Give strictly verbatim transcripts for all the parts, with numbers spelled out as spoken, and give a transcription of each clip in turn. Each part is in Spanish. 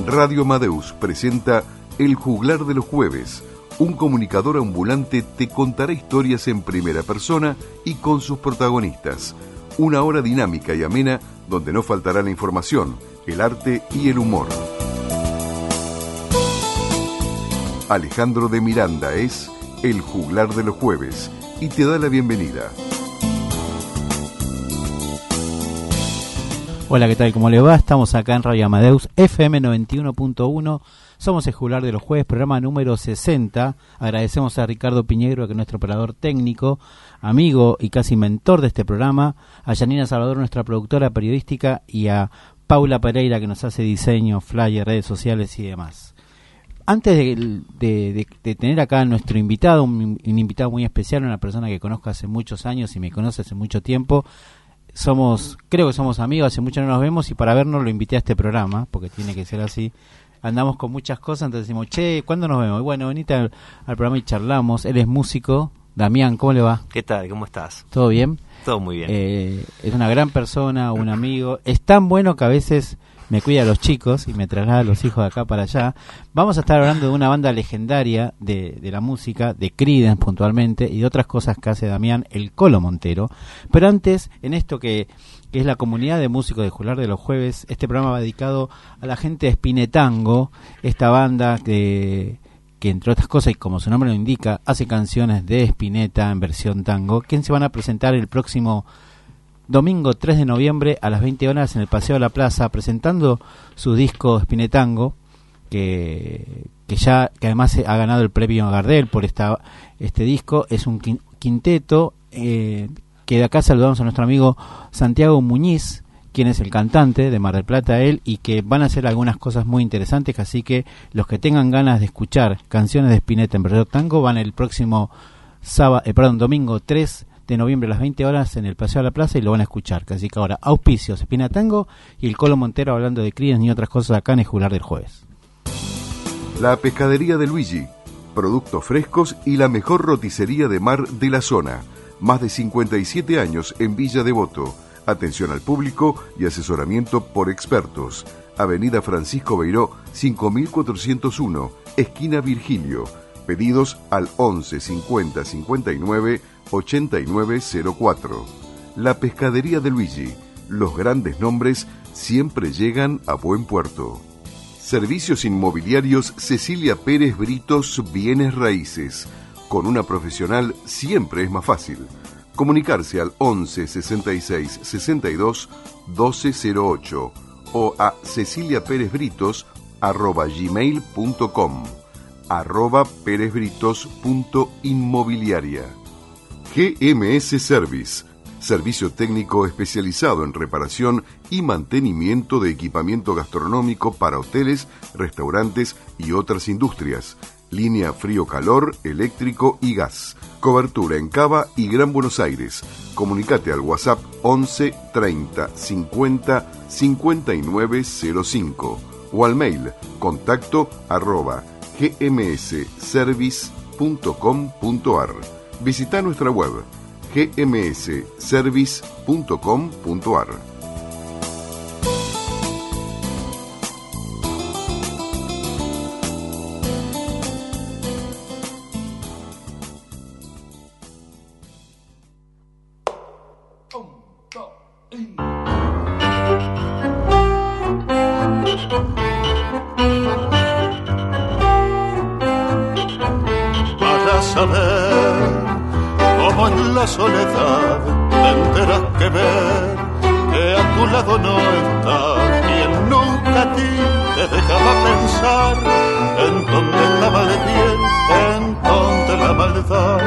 Radio Amadeus presenta El Juglar de los Jueves. Un comunicador ambulante te contará historias en primera persona y con sus protagonistas. Una hora dinámica y amena donde no faltará la información, el arte y el humor. Alejandro de Miranda es El Juglar de los Jueves y te da la bienvenida. Hola, ¿qué tal? ¿Cómo le va? Estamos acá en Radio Amadeus, F M noventa y uno punto uno. Somos El Juglar de los Jueves, programa número sesenta. Agradecemos a Ricardo Piñegro, que es nuestro operador técnico, amigo y casi mentor de este programa, a Yanina Salvador, nuestra productora periodística, y a Paula Pereira, que nos hace diseño, flyer, redes sociales y demás. Antes de, de, de, de tener acá a nuestro invitado, un, un invitado muy especial, una persona que conozco hace muchos años y me conoce hace mucho tiempo, somos, creo que somos amigos, hace mucho no nos vemos, y para vernos lo invité a este programa, porque tiene que ser así. Andamos con muchas cosas, entonces decimos, che, ¿cuándo nos vemos? Y bueno, venite al, al programa y charlamos. Él es músico. Damián, ¿cómo le va? ¿Qué tal? ¿Cómo estás? ¿Todo bien? Todo muy bien. Eh, es una gran persona, un amigo. Es tan bueno que a veces me cuida a los chicos y me traslada a los hijos de acá para allá. Vamos a estar hablando de una banda legendaria de, de la música, de Creedence puntualmente, y de otras cosas que hace Damián, el Colo Montero. Pero antes, en esto que, que es la comunidad de músicos de Juglar de los Jueves, este programa va dedicado a la gente de Spinetango, esta banda que, que entre otras cosas, y como su nombre lo indica, hace canciones de Spinetta en versión tango, quien se van a presentar el próximo domingo tres de noviembre a las veinte horas en el Paseo de la Plaza, presentando su disco Spinetango, que, que ya que además ha ganado el premio Gardel por esta este disco. Es un quinteto eh, que de acá saludamos a nuestro amigo Santiago Muñiz, quien es el cantante de Mar del Plata, él, y que van a hacer algunas cosas muy interesantes, así que los que tengan ganas de escuchar canciones de Spinetta en versión tango van el próximo sábado, eh, perdón, domingo tres de noviembre a las veinte horas en el Paseo de la Plaza, y lo van a escuchar. Así que ahora, auspicios, Spinetango y el Colo Montero hablando de Creedence y otras cosas acá en El Juglar del Jueves. La Pescadería de Luigi, productos frescos y la mejor roticería de mar de la zona. Más de cincuenta y siete años en Villa Devoto. Atención al público y asesoramiento por expertos. Avenida Francisco Beiró, cinco mil cuatrocientos uno, esquina Virgilio. Pedidos al once cincuenta cincuenta y nueve ochenta y nueve cero cuatro. La Pescadería de Luigi. Los grandes nombres siempre llegan a buen puerto. Servicios inmobiliarios Cecilia Pérez Britos Bienes Raíces. Con una profesional siempre es más fácil. Comunicarse al once sesenta y seis sesenta y dos doce cero ocho o a ceciliaperezbritos arroba gmail punto com, arroba perezbritos.inmobiliaria. G M S Service, servicio técnico especializado en reparación y mantenimiento de equipamiento gastronómico para hoteles, restaurantes y otras industrias. Línea frío-calor, eléctrico y gas. Cobertura en Cava y Gran Buenos Aires. Comunicate al WhatsApp once treinta cincuenta cincuenta y nueve cero cinco o al mail contacto arroba gmsservice punto com punto ar. Visita nuestra web gmsservice punto com punto ar. Para saber cómo en la soledad tendrás que ver que a tu lado no está quien nunca a ti te dejaba pensar en dónde estaba el bien, en dónde la maldad.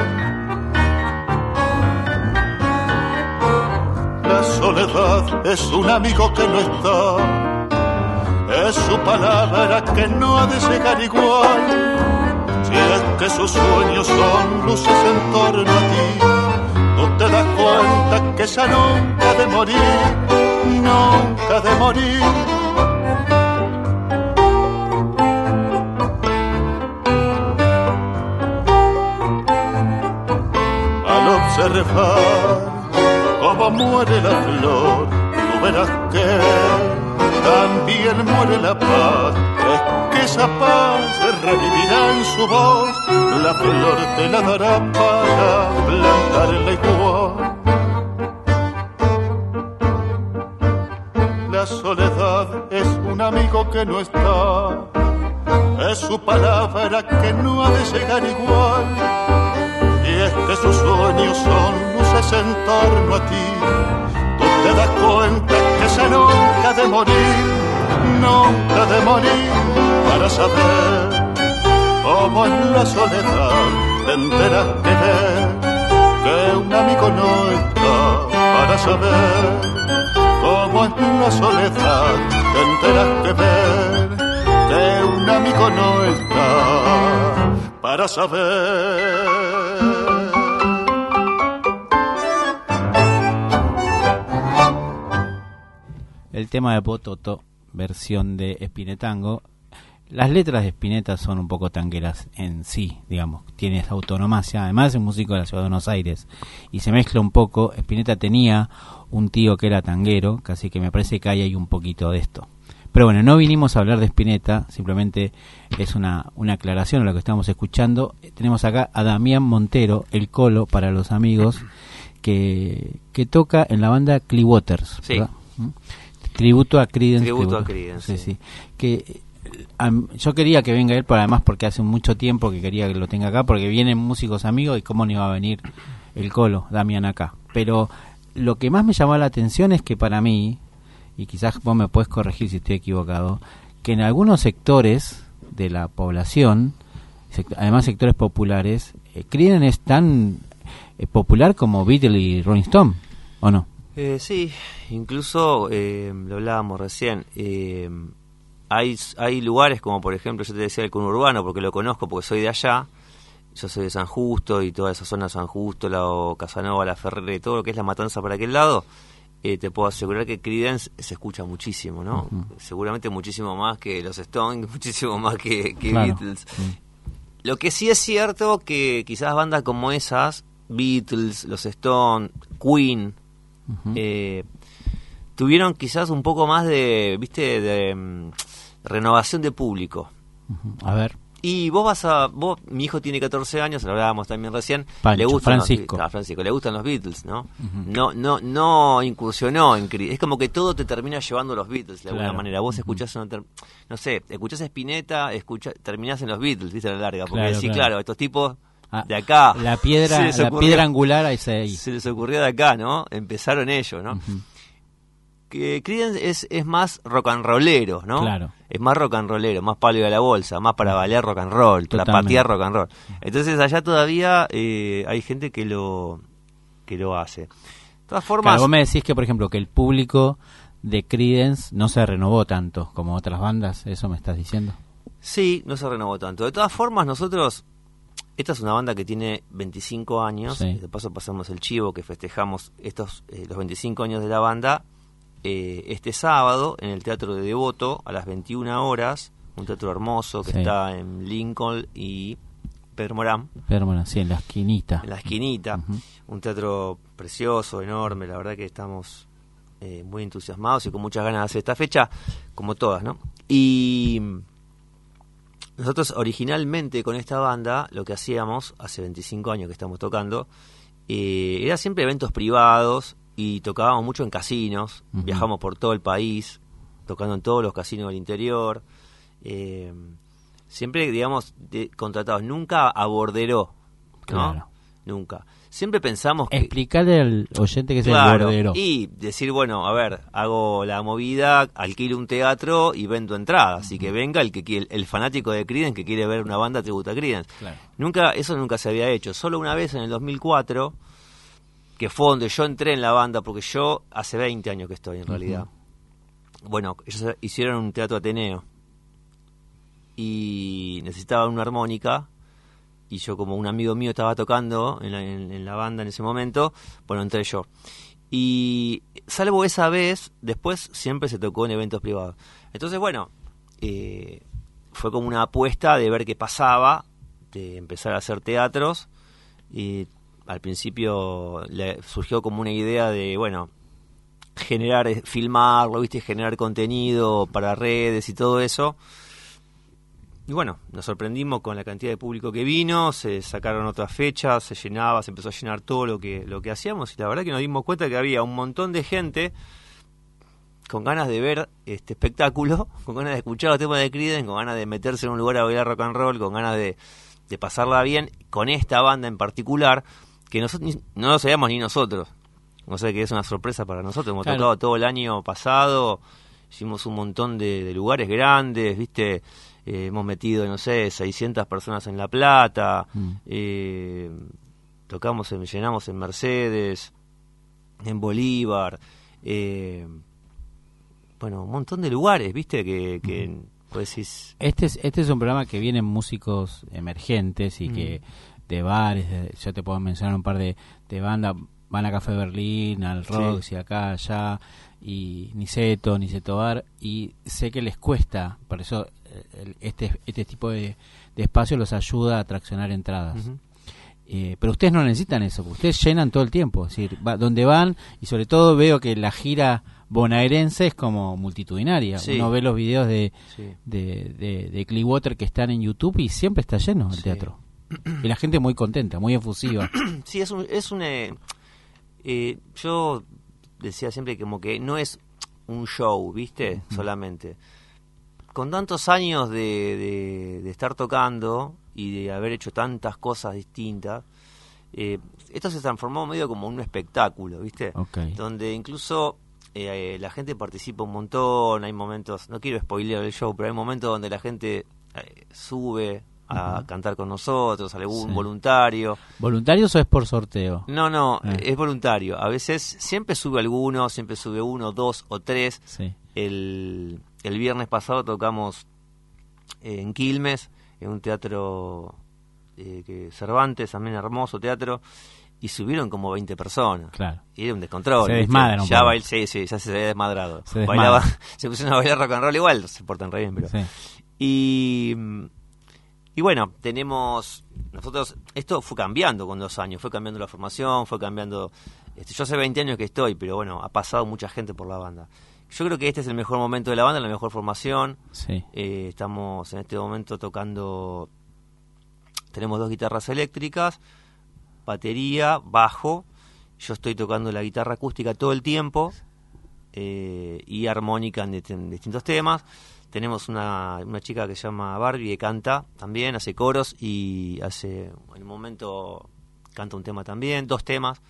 La soledad es un amigo que no está, es su palabra que no ha de llegar igual. Si es que sus sueños son luces en torno a ti, no te das cuenta que ya nunca de morir, nunca de morir. Al observar cómo muere la flor, tú verás que también muere la paz. Es que esa paz revivirá en su voz, la flor te la dará para plantarla igual. La soledad es un amigo que no está, es su palabra que no ha de llegar igual. Y es que sus sueños son luces en torno a ti. Tú te das cuenta que se nunca de morir, nunca de morir, para saber cómo es la soledad. Te enteras que ver que un amigo no está, para saber cómo es la soledad. Te enteras que ver que un amigo no está, para saber. El tema de Pototo, versión de Spinetango. Las letras de Spinetta son un poco tangueras en sí, digamos, tiene esa autonomacia. Además es un músico de la ciudad de Buenos Aires y se mezcla un poco. Spinetta tenía un tío que era tanguero, casi que me parece que hay ahí un poquito de esto. Pero bueno, no vinimos a hablar de Spinetta, simplemente es una, una aclaración a lo que estamos escuchando. Tenemos acá a Damián Montero, el Colo para los amigos, que, que toca en la banda Clearwater, sí. ¿verdad? ¿Mm? Tributo a Creedence. Tributo a Creedence, sí, sí. Que um, yo quería que venga él, pero además porque hace mucho tiempo que quería que lo tenga acá, porque vienen músicos amigos y cómo no iba a venir el Colo, Damián, acá. Pero lo que más me llamó la atención es que para mí, y quizás vos me puedes corregir si estoy equivocado, que en algunos sectores de la población, sect- además sectores populares, eh, Creedence es tan eh, popular como Beatles y Rolling Stone, ¿o no? Eh, sí, incluso eh, lo hablábamos recién. Eh, hay hay lugares como, por ejemplo, yo te decía el conurbano, porque lo conozco, porque soy de allá. Yo soy de San Justo y toda esa zona de San Justo, la o Casanova, La Ferrera y todo lo que es La Matanza para aquel lado. Eh, te puedo asegurar que Creedence se escucha muchísimo, ¿no? Uh-huh. Seguramente muchísimo más que los Stones, muchísimo más que, que claro. Beatles. Uh-huh. Lo que sí es cierto que quizás bandas como esas, Beatles, los Stones, Queen, uh-huh. eh, tuvieron quizás un poco más de, viste, de um, renovación de público. Uh-huh. A ver. Y vos vas a, vos, mi hijo tiene catorce años, lo hablábamos también recién, Pancho, le gustan Francisco. Los, ah, Francisco, le gustan los Beatles, ¿no? Uh-huh. No, no, no incursionó en Creedence. Es como que todo te termina llevando a los Beatles de alguna claro. manera. Vos escuchás, uh-huh. una, no sé, escuchás Spinetta, escuchás, terminás en los Beatles, viste, a la larga, porque claro, sí, claro. claro, estos tipos ah, de acá, la piedra, la ocurrió, piedra angular ahí se, ahí se les ocurrió de acá, ¿no? Empezaron ellos, ¿no? Uh-huh. Que Creedence es, es más rock and rollero, ¿no? Claro. Es más rock and rollero, más palo de la bolsa, más para bailar rock and roll, Totalmente. Para patear rock and roll. Entonces allá todavía eh, hay gente que lo que lo hace. De todas formas, claro, vos me decís que, por ejemplo, que el público de Creedence no se renovó tanto como otras bandas, ¿eso me estás diciendo? Sí, no se renovó tanto. De todas formas, nosotros, esta es una banda que tiene veinticinco años, sí. De paso pasamos el chivo que festejamos estos eh, los veinticinco años de la banda. Eh, este sábado en el Teatro de Devoto a las veintiuna horas, un teatro hermoso que sí. está en Lincoln y Pedro Morán. Pedro Morán, sí, en la esquinita. En la esquinita, uh-huh. Un teatro precioso, enorme, la verdad que estamos eh, muy entusiasmados y con muchas ganas de hacer esta fecha, como todas, ¿no? Y nosotros originalmente con esta banda lo que hacíamos, hace veinticinco años que estamos tocando, eh, era siempre eventos privados, y tocábamos mucho en casinos, uh-huh. Viajamos por todo el país, tocando en todos los casinos del interior, eh, siempre, digamos, de, contratados, nunca a bordero, ¿no? Claro. Nunca. Siempre pensamos que... Explicarle al oyente que es claro, el bordero. Y decir, bueno, a ver, hago la movida, alquilo un teatro y vendo entradas, así uh-huh. que venga el que el, el fanático de Creedence que quiere ver una banda tributa a Creedence. Claro. Nunca, eso nunca se había hecho, solo una vez en el dos mil cuatro... que fue donde yo entré en la banda, porque yo hace veinte años que estoy en realidad. Uh-huh. Bueno, ellos hicieron un teatro Ateneo y necesitaban una armónica y yo, como un amigo mío estaba tocando en la, en, en la banda en ese momento, bueno, entré yo. Y salvo esa vez, después siempre se tocó en eventos privados. Entonces, bueno, eh, fue como una apuesta de ver qué pasaba, de empezar a hacer teatros y... Al principio le surgió como una idea de, bueno, generar, eh, filmarlo, ¿viste? Generar contenido para redes y todo eso. Y bueno, nos sorprendimos con la cantidad de público que vino, se sacaron otras fechas, se llenaba, se empezó a llenar todo lo que lo que hacíamos, y la verdad que nos dimos cuenta que había un montón de gente con ganas de ver este espectáculo, con ganas de escuchar los temas de Creedence, con ganas de meterse en un lugar a bailar rock and roll, con ganas de, de pasarla bien con esta banda en particular, que nosotros no lo sabíamos ni nosotros. O sea que es una sorpresa para nosotros. Hemos claro. tocado todo el año pasado, hicimos un montón de, de lugares grandes, ¿viste? Eh, hemos metido, no sé, seiscientas personas en La Plata, mm. eh, tocamos, en, llenamos en Mercedes, en Bolívar, eh, bueno, un montón de lugares, ¿viste? Que, que mm. pues es... Este es este es un programa que vienen músicos emergentes y mm. que de bares, de, yo te puedo mencionar un par de, de bandas, van a Café Berlín, al Roxy, sí. acá, allá, y Niceto, Niceto Bar, y sé que les cuesta, por eso el, este este tipo de, de espacio los ayuda a traccionar entradas. Uh-huh. Eh, pero ustedes no necesitan eso, porque ustedes llenan todo el tiempo, es decir, va, donde van, y sobre todo veo que la gira bonaerense es como multitudinaria. Sí. Uno ve los videos de, sí. de, de, de Clearwater que están en YouTube y siempre está lleno el sí. teatro. Y la gente muy contenta, muy efusiva. Sí, es un... Es un eh, eh, yo decía siempre que como que no es un show, ¿viste? Uh-huh. Solamente. Con tantos años de, de, de estar tocando y de haber hecho tantas cosas distintas, eh, esto se transformó medio como un espectáculo, ¿viste? Okay. Donde incluso eh, la gente participa un montón, hay momentos, no quiero spoilear el show, pero hay momentos donde la gente eh, sube a uh-huh. cantar con nosotros, algún sí. voluntario. ¿Voluntarios o es por sorteo? No, no, eh. es voluntario. A veces siempre sube alguno, siempre sube uno, dos o tres. Sí. El, el viernes pasado tocamos eh, en Quilmes, en un teatro eh, que Cervantes, también hermoso teatro, y subieron como veinte personas. Claro. Y era un descontrol. Se desmadran. Ya bail, sí, sí, ya se había desmadrado. Se, Bailaba, se pusieron a bailar rock and roll igual, se portan re bien, pero... Sí. Y... Y bueno, tenemos, nosotros, esto fue cambiando con dos años, fue cambiando la formación, fue cambiando, este, yo hace veinte años que estoy, pero bueno, ha pasado mucha gente por la banda. Yo creo que este es el mejor momento de la banda, la mejor formación. Sí. Eh, estamos en este momento tocando, tenemos dos guitarras eléctricas, batería, bajo, yo estoy tocando la guitarra acústica todo el tiempo, eh, y armónica en, en distintos temas. Tenemos una, una chica que se llama Barbie, que canta también, hace coros y hace, en un momento canta un tema también, dos temas.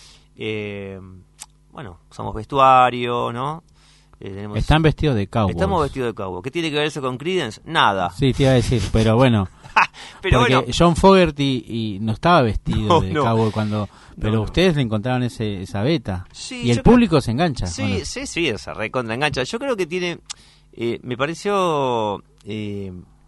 Eh, bueno, usamos vestuario, ¿no? Eh, tenemos, Están vestidos de cowboy. Estamos vestidos de cowboy. ¿Qué tiene que ver eso con Creedence? Nada. Sí, te iba a decir, pero bueno. pero porque bueno. John Fogerty y no estaba vestido no, de no. cowboy cuando... Pero no, no. ustedes le encontraron ese, esa beta. Sí, y el público creo, se engancha. Sí, no? sí, sí, se recontra engancha. Yo creo que tiene... Eh, me pareció, eh,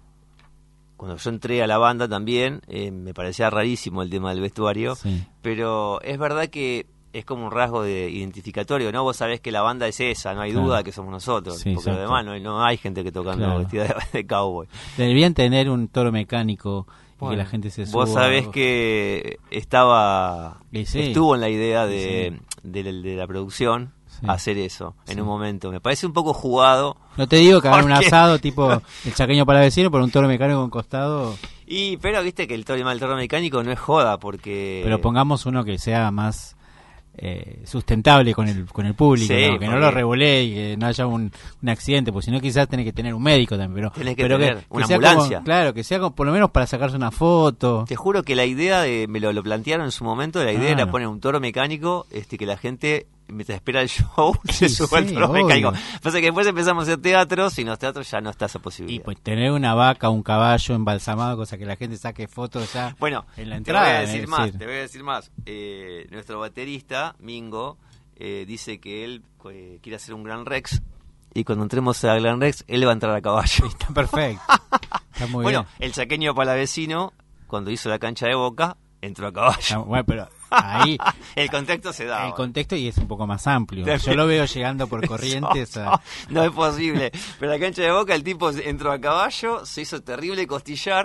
cuando yo entré a la banda también, eh, me parecía rarísimo el tema del vestuario, sí. pero es verdad que es como un rasgo de identificatorio, ¿no? Vos sabés que la banda es esa, no hay claro. duda que somos nosotros, sí, porque exacto. además no hay, no hay gente que tocando claro. vestida de, de cowboy. Deberían tener un toro mecánico y bueno, que la gente se suba. Vos sabés que estaba, sí. estuvo en la idea de, sí. de, de, de la producción. Sí. Hacer eso en sí. un momento me parece un poco jugado. No te digo que hagan un asado tipo el chaqueño para vecino por un toro mecánico en costado. Y pero viste que el toro, el toro mecánico no es joda porque pero pongamos uno que sea más eh, sustentable con el con el público, sí, ¿no? Que no lo revolee y que no haya un, un accidente, porque si no quizás tenés que tener un médico también, pero tenés que pero tener que, una que ambulancia. Como, claro, que sea como, por lo menos para sacarse una foto. Te juro que la idea de me lo, lo plantearon en su momento, la idea claro. era poner un toro mecánico, este que la gente mientras espera el show sí, se suba sí, el toro obvio. mecánico. Pasa que después empezamos a hacer teatros y en los teatros ya no está esa posibilidad. Y pues tener una vaca, un caballo embalsamado, cosa que la gente saque fotos ya bueno, en la entrada. Te voy a decir es más, decir. te voy a decir más. Eh, nuestro baterista, Mingo, eh, dice que él eh, quiere hacer un Gran Rex y cuando entremos al Gran Rex, él va a entrar a caballo. Está perfecto. Está muy bueno, bien. el chaqueño palavecino, cuando hizo la cancha de Boca, entró a caballo. Está, bueno, pero ahí el contexto se da. El contexto y es un poco más amplio. Yo lo veo llegando por Corrientes. no, a... no es posible. Pero la cancha de Boca, el tipo entró a caballo, se hizo terrible costillar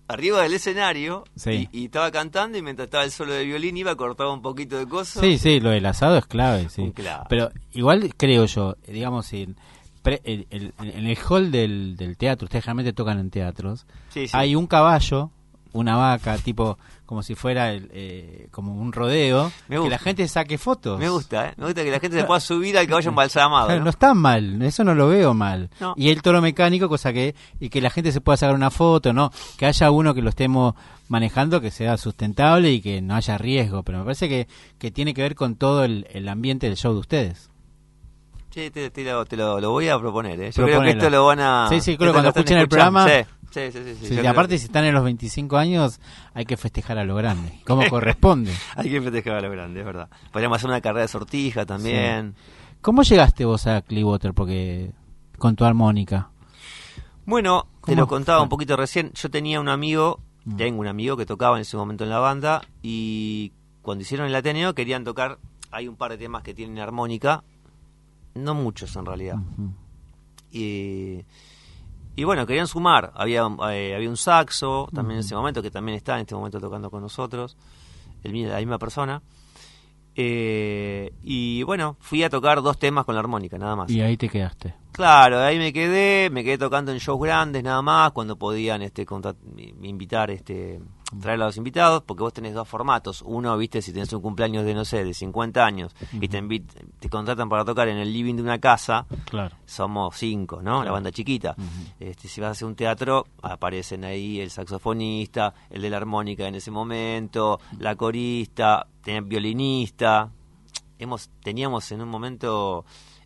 arriba del escenario Sí. y, y estaba cantando y mientras estaba el solo de violín iba, cortaba un poquito de cosas. Sí, sí, lo del asado es clave, sí. Un clave. Pero igual creo yo, digamos, en, pre- el- el- en el hall del, del teatro, ustedes generalmente tocan en teatros, Sí, sí. hay un caballo, una vaca, tipo como si fuera el, eh, como un rodeo, Me que gusta. la gente saque fotos. Me gusta, ¿eh? Me gusta que la gente se pueda subir al caballo embalsamado. Claro, ¿no? no está mal, eso no lo veo mal. No. Y el toro mecánico, cosa que y que la gente se pueda sacar una foto, no, que haya uno que lo estemos manejando, que sea sustentable y que no haya riesgo, pero me parece que, que tiene que ver con todo el, el ambiente del show de ustedes. Sí, te, te lo, te lo, lo voy a proponer, ¿eh? Yo creo que Proponelo. esto lo van a... Sí, sí, creo esto que lo cuando están escuchen el escuchando. programa- Sí, sí, sí. sí, sí, Sí, yo y creo aparte, que si están en los veinticinco años, hay que festejar a lo grande, como corresponde. hay que festejar a lo grande, es verdad. Podríamos hacer una carrera de sortija también. ¿Cómo llegaste vos a Clearwater? Porque con tu armónica. Bueno, te ¿Cómo lo contaba fue? un poquito recién. Yo tenía un amigo, Mm. tengo un amigo que tocaba en ese momento en la banda y cuando hicieron el Ateneo querían tocar, hay un par de temas que tienen armónica, no muchos en realidad. Ujú. Y, y bueno, querían sumar. Había, eh, había un saxo también en Ujú. ese momento, que también está en este momento tocando con nosotros, el, mi- la misma persona. Eh, y bueno, fui a tocar dos temas con la armónica, nada más. Y ahí te quedaste. Claro, ahí me quedé, me quedé tocando en shows grandes nada más, cuando podían este contra- invitar, este traer a los invitados, porque vos tenés dos formatos. Uno, viste, si tenés un cumpleaños de, no sé, de cincuenta años y te, invit- te contratan para tocar en el living de una casa, Claro. somos cinco, ¿no? La Claro. banda chiquita. Ujú. Este, si vas a hacer un teatro, aparecen ahí el saxofonista, el de la armónica en ese momento, la corista, tenés violinista. Hemos, teníamos en un momento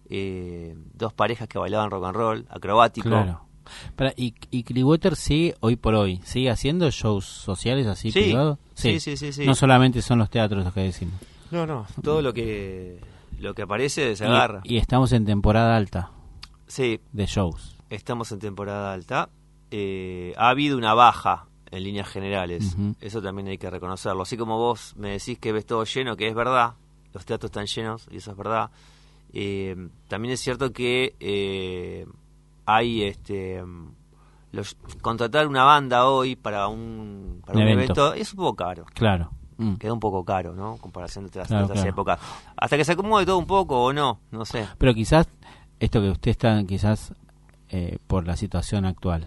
eh, dos parejas que bailaban rock and roll, acrobático. Claro. Para, y, y Clearwater sigue hoy por hoy, ¿sigue haciendo shows sociales así Sí. privados? Sí, sí, sí, sí. No solamente son los teatros los que decimos. No, no, todo lo que lo que aparece se Y, agarra. y estamos en temporada alta Sí, de shows. estamos en temporada alta. Eh, ha habido una baja en líneas generales. Ujú. Eso también hay que reconocerlo. Así como vos me decís que ves todo lleno, que es verdad, los teatros están llenos y eso es verdad. Eh, también es cierto que eh, hay este los, contratar una banda hoy para un para Un un evento. evento es un poco caro. Claro. Mm. Queda un poco caro, ¿no? En comparación de otras, Claro, otras claro. épocas. Hasta que se acomode todo un poco o no, no sé. Pero quizás, esto que usted está, quizás eh, por la situación actual,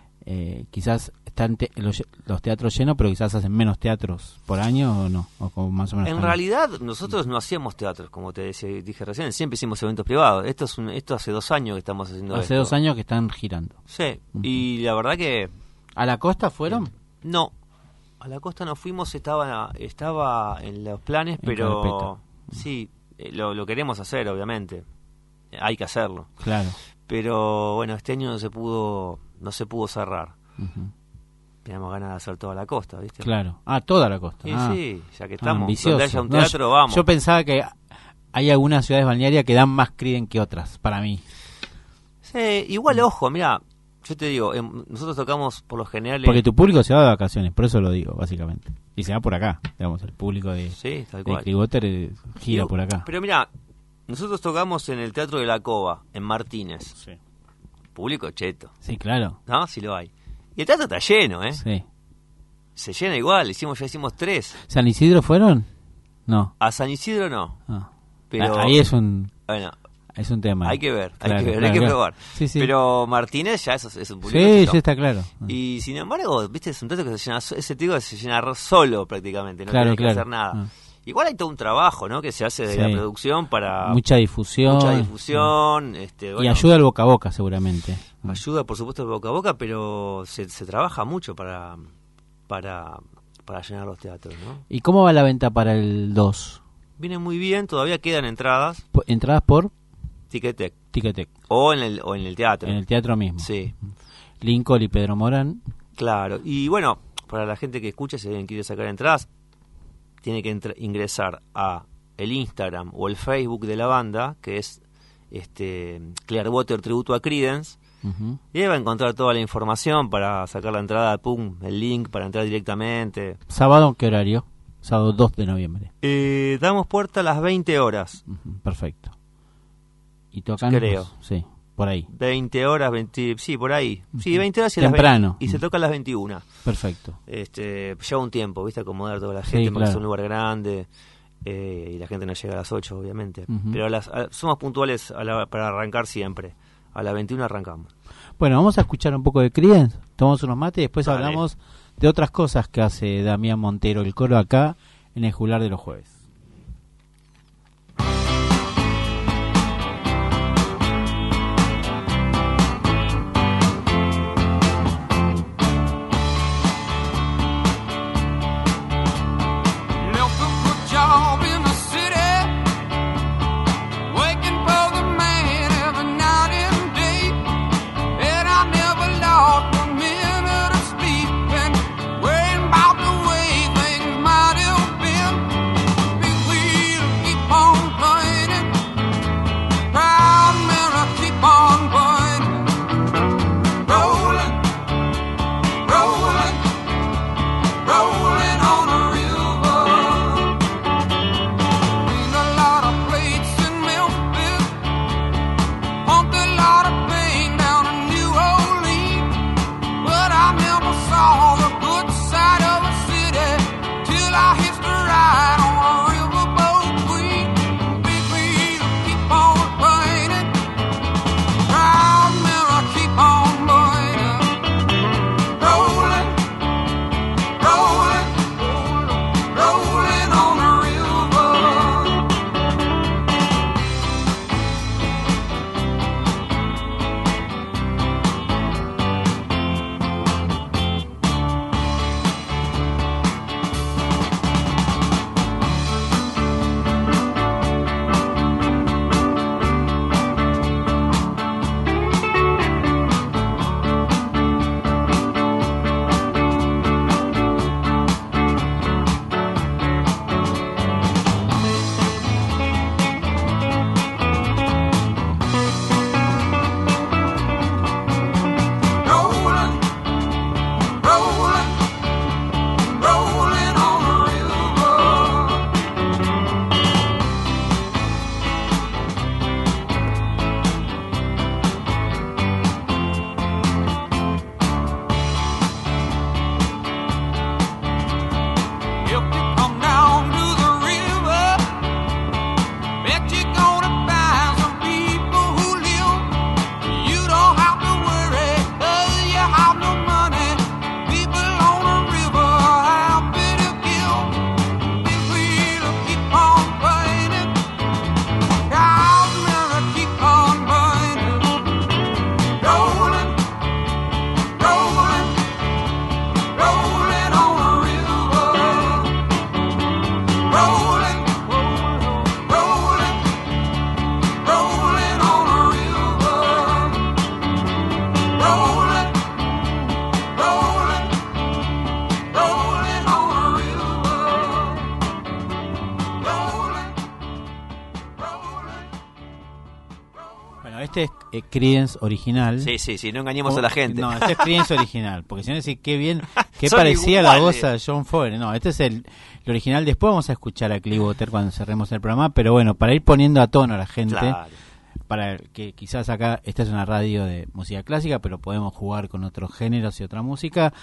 eh, quizás están te- los, los teatros llenos, pero quizás hacen menos teatros por año o no, o como más o menos. En están- realidad nosotros no hacíamos teatros, como te decía, dije recién, siempre hicimos eventos privados. Esto es un, esto hace dos años que estamos haciendo hace esto. dos años que están girando. Sí, Ujú. y la verdad que ¿A la costa fueron? no. A la costa no fuimos, estaba estaba en los planes, En pero carpeta. sí, eh, lo, lo queremos hacer, obviamente. Eh, Hay que hacerlo. Claro. Pero bueno, este año no se pudo no se pudo cerrar. Ujú. Teníamos ganas de hacer toda la costa, ¿viste? Claro. Ah, toda la costa. Sí, Ah. sí, ya que Ah, estamos. ambicioso. Donde haya un No, teatro, yo, vamos. yo pensaba que hay algunas ciudades balnearias que dan más criden que otras, para mí. Sí, igual, ojo, mira, yo te digo, em, nosotros tocamos por lo general... en- Porque tu público se va de vacaciones, por eso lo digo, básicamente. Y se va por acá, digamos, el público de, Sí, tal de cual. Clearwater eh, gira Digo, por acá. Pero mira, nosotros tocamos en el Teatro de la Cova, en Martínez. Sí. Público cheto, Sí, claro. ¿no? Si lo hay. Y el teatro está lleno, ¿eh? Sí. Se llena igual, hicimos ya hicimos tres. ¿San Isidro fueron? No. A San Isidro no, Ah. pero... Ah, ahí es un Bueno, es un tema. hay que ver, hay Claro, que ver, claro, hay que claro. probar. Sí, sí. Pero Martínez ya es, es un público Sí, cheto. sí está claro. Y sin embargo, viste, es un teatro que se llena, so- ese tío se llena solo prácticamente, no Claro, tiene que claro. hacer nada. Ah. Igual hay todo un trabajo, ¿no? Que se hace de Sí. la producción para Mucha difusión. mucha difusión, este, Y bueno, ayuda al boca a boca, seguramente. ayuda, por supuesto, de boca a boca, pero se, se trabaja mucho para, para, para llenar los teatros, ¿no? ¿Y cómo va la venta para el dos? Viene muy bien, todavía quedan entradas, Po- Entradas por Ticketek, Ticketek, o en el, o en el teatro. en el teatro mismo. Sí, Lincoln y Pedro Morán. claro. Y bueno, para la gente que escucha, si alguien quiere sacar entradas, tiene que entra- ingresar a el Instagram o el Facebook de la banda, que es este Clearwater Tributo a Creedence, Ujú. y ahí va a encontrar toda la información para sacar la entrada, pum, el link para entrar directamente. ¿Sábado en qué horario? Sábado dos de noviembre. Eh, damos puerta a las veinte horas. Ujú, perfecto. ¿Y tocan? Creo. Sí. por ahí. veinte horas, veinte, sí, por ahí. Sí, veinte horas y, temprano. Las veinte, y se toca a las veintiuna. Perfecto. Este, lleva un tiempo, ¿viste? Acomodar toda la gente, Sí, porque claro. es un lugar grande eh, y la gente no llega a las ocho, obviamente. Uh-huh. Pero a las, a, somos puntuales a la, para arrancar siempre. A las veintiuna arrancamos. Bueno, vamos a escuchar un poco de Creedence, tomamos unos mates y después Dale. hablamos de otras cosas que hace Damián Montero, el coro acá en el Jular de los Jueves. Este es eh, Creedence original. Sí, sí, sí, no engañemos o, a la gente. No, este es Creedence original, porque si no decís qué bien, qué Son parecía iguales. la voz de John Fogerty. No, este es el, el original. Después vamos a escuchar a Clearwater cuando cerremos el programa, pero bueno, para ir poniendo a tono a la gente, Claro. para que quizás acá, esta es una radio de música clásica, pero podemos jugar con otros géneros y otra música,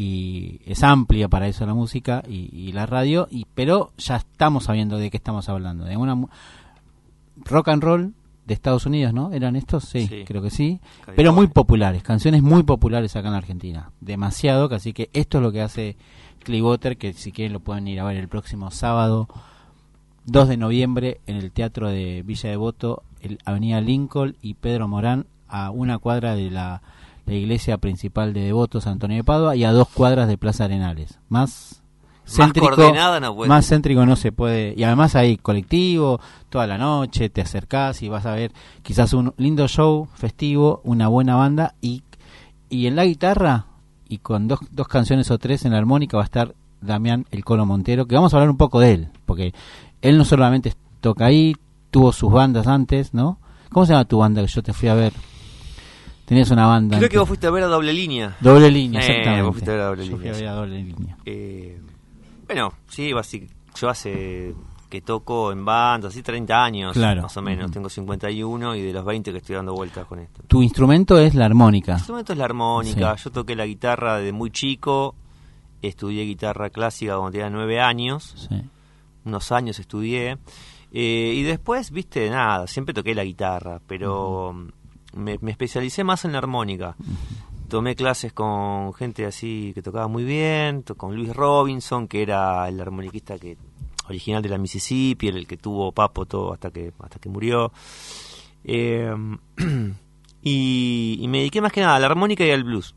y es amplia para eso la música y, y la radio, y pero ya estamos sabiendo de qué estamos hablando, de una mu- rock and roll de Estados Unidos, ¿no? ¿Eran estos? Sí, Sí. creo que sí. California. Pero muy populares, canciones muy populares acá en Argentina. Demasiado, que así que esto es lo que hace Clearwater, que si quieren lo pueden ir a ver el próximo sábado, dos de noviembre, en el Teatro de Villa Devoto, el Avenida Lincoln y Pedro Morán, a una cuadra de la, la iglesia principal de Devoto, San Antonio de Padua, y a dos cuadras de Plaza Arenales. Más céntrico, Más coordenada no puede. más céntrico no se puede. Y además hay colectivo, toda la noche, te acercás y vas a ver quizás un lindo show festivo, una buena banda, y, y en la guitarra, y con dos, dos canciones o tres en la armónica, va a estar Damián El Colo Montero, que vamos a hablar un poco de él, porque él no solamente toca ahí, tuvo sus bandas antes, ¿no? ¿Cómo se llama tu banda que yo te fui a ver? Tenías una banda Creo antes. que vos fuiste a ver a Doble Línea. Doble Línea, Eh, exactamente. vos fuiste a ver a Doble Yo fui Línea, a ver sí. a Doble Línea. Eh, bueno, sí, basi- yo hace que toco en bandas, así treinta años, claro. más o menos. Uh-huh. Tengo cincuenta y uno y de los veinte que estoy dando vueltas con esto. Tu instrumento es la armónica. Mi instrumento es la armónica. Sí. Yo toqué la guitarra desde muy chico. Estudié guitarra clásica cuando tenía nueve años. Sí. Unos años estudié. Eh, y después, viste, nada, siempre toqué la guitarra, pero uh-huh. me, me especialicé más en la armónica. Uh-huh. Tomé clases con gente así que tocaba muy bien, to- con Luis Robinson, que era el armoniquista que original de la Mississippi, el que tuvo Papo todo hasta que hasta que murió. Eh, y, y me dediqué más que nada a la armónica y al blues.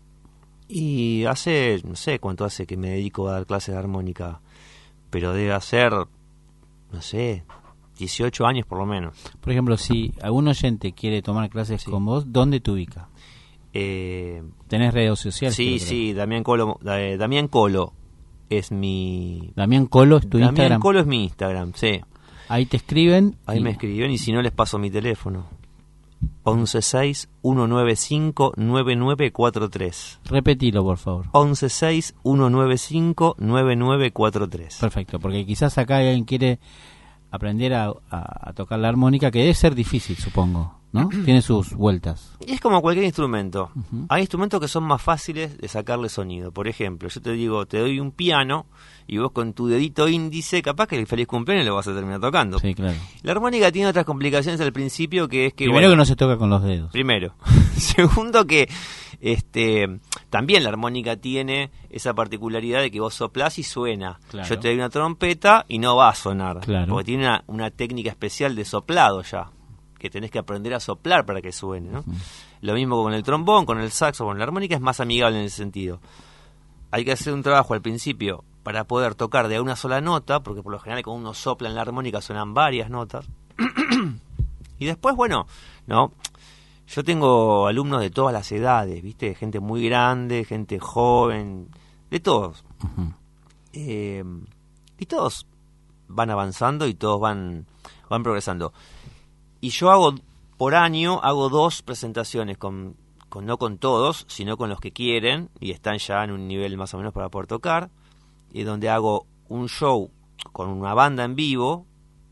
Y hace, no sé cuánto hace que me dedico a dar clases de armónica, pero debe hacer, no sé, dieciocho años por lo menos. Por ejemplo, si algún oyente quiere tomar clases Sí. con vos, ¿dónde te ubica? Eh, ¿Tenés redes sociales? sí, creo? sí, Damián Colo, eh, Damián Colo es mi... Damián Colo es tu Damián Instagram. Colo es mi Instagram, sí. Ahí te escriben. Ahí y... me escriben y si no les paso mi teléfono. once seis uno nueve cinco nueve nueve cuatro tres. Repetilo, por favor. once seis uno nueve cinco nueve nueve cuatro tres. Perfecto, porque quizás acá alguien quiere aprender a, a, a tocar la armónica, que debe ser difícil, supongo, ¿no? Tiene sus vueltas. Y es como cualquier instrumento. Uh-huh. Hay instrumentos que son más fáciles de sacarle sonido. Por ejemplo, yo te digo, te doy un piano y vos con tu dedito índice, capaz que el feliz cumpleaños lo vas a terminar tocando. Sí, claro. La armónica tiene otras complicaciones al principio, que es que... Primero bueno, que no se toca con los dedos. Primero. Segundo que este también la armónica tiene esa particularidad de que vos soplás y suena. Claro. Yo te doy una trompeta y no va a sonar. Claro. Porque tiene una, una técnica especial de soplado ya, que tenés que aprender a soplar para que suene, ¿no? Uh-huh. Lo mismo con el trombón, con el saxo, con la armónica es más amigable en ese sentido. Hay que hacer un trabajo al principio para poder tocar de una sola nota, porque por lo general cuando uno sopla en la armónica suenan varias notas. Y después, bueno, no, yo tengo alumnos de todas las edades, ¿viste? Gente muy grande, gente joven, de todos. Uh-huh. Eh, y todos van avanzando y todos van, van progresando. Y yo hago, por año, hago dos presentaciones, con, con no con todos, sino con los que quieren, y están ya en un nivel más o menos para poder tocar, y donde hago un show con una banda en vivo,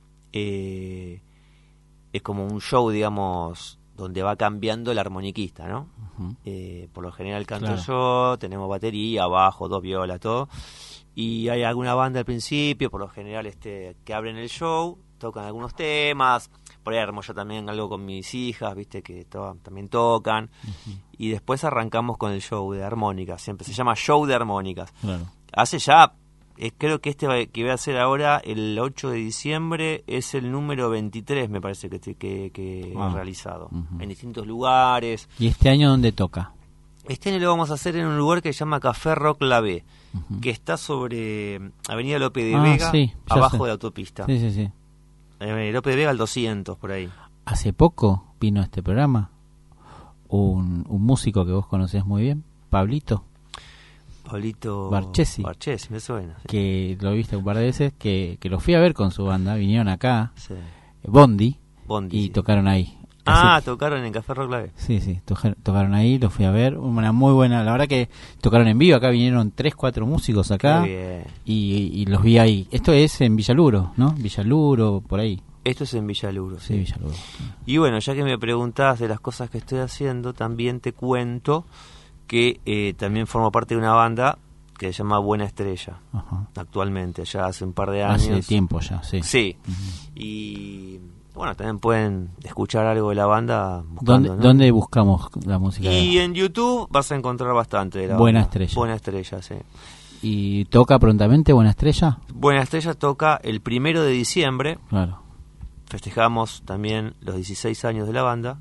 eh, es como un show, digamos, donde va cambiando el armoniquista, ¿no? Uh-huh. Eh, por lo general canto claro. yo, tenemos batería, bajo, dos violas, todo, y hay alguna banda al principio, por lo general este que abren el show, tocan algunos temas, por ahí armo yo también algo con mis hijas, viste, que to- también tocan, uh-huh. y después arrancamos con el show de armónicas, siempre se llama show de armónicas. Claro. Hace ya, eh, creo que este que voy a hacer ahora, el ocho de diciembre, es el número veintitrés, me parece que, que, que wow. he realizado, uh-huh. en distintos lugares. ¿Y este año dónde toca? Este año lo vamos a hacer en un lugar que se llama Café Rock La B, uh-huh. que está sobre Avenida López de ah, Vega, sí, abajo sé. de autopista. Sí, sí, sí. Eh, López de Vega al doscientos, por ahí. Hace poco vino a este programa un, un músico que vos conocés muy bien, Pablito. Pablito Barchesi. Barchesi, me suena. Sí. Que lo viste un par de veces, que, que lo fui a ver con su banda, vinieron acá, sí. Bondi, Bondi, y sí. tocaron ahí. Ah, Así, tocaron en Café Rock La B. Sí, sí, tocar, tocaron ahí, lo fui a ver, una muy buena, la verdad que tocaron en vivo, acá vinieron tres, cuatro músicos acá, y, y los vi ahí. Esto es en Villaluro, ¿no? Villaluro, por ahí. Esto es en Villaluro, sí. Sí, Villaluro. Y bueno, ya que me preguntás de las cosas que estoy haciendo, también te cuento que eh, también formo parte de una banda que se llama Buena Estrella, Ajá. actualmente, ya hace un par de años. Hace tiempo ya, sí. Sí, uh-huh. Y bueno, también pueden escuchar algo de la banda buscando, ¿Dónde, ¿no? ¿Dónde buscamos la música? Y de... en YouTube vas a encontrar bastante de la Buena banda. Estrella. Buena Estrella, sí. ¿Y toca prontamente Buena Estrella? Buena Estrella toca el primero de diciembre. Claro. Festejamos también los dieciséis años de la banda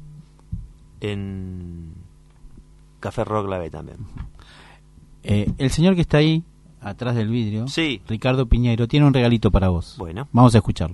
en Café Rock La B también. Eh, el señor que está ahí, atrás del vidrio, sí. Ricardo Piñeiro, tiene un regalito para vos. Bueno. Vamos a escucharlo.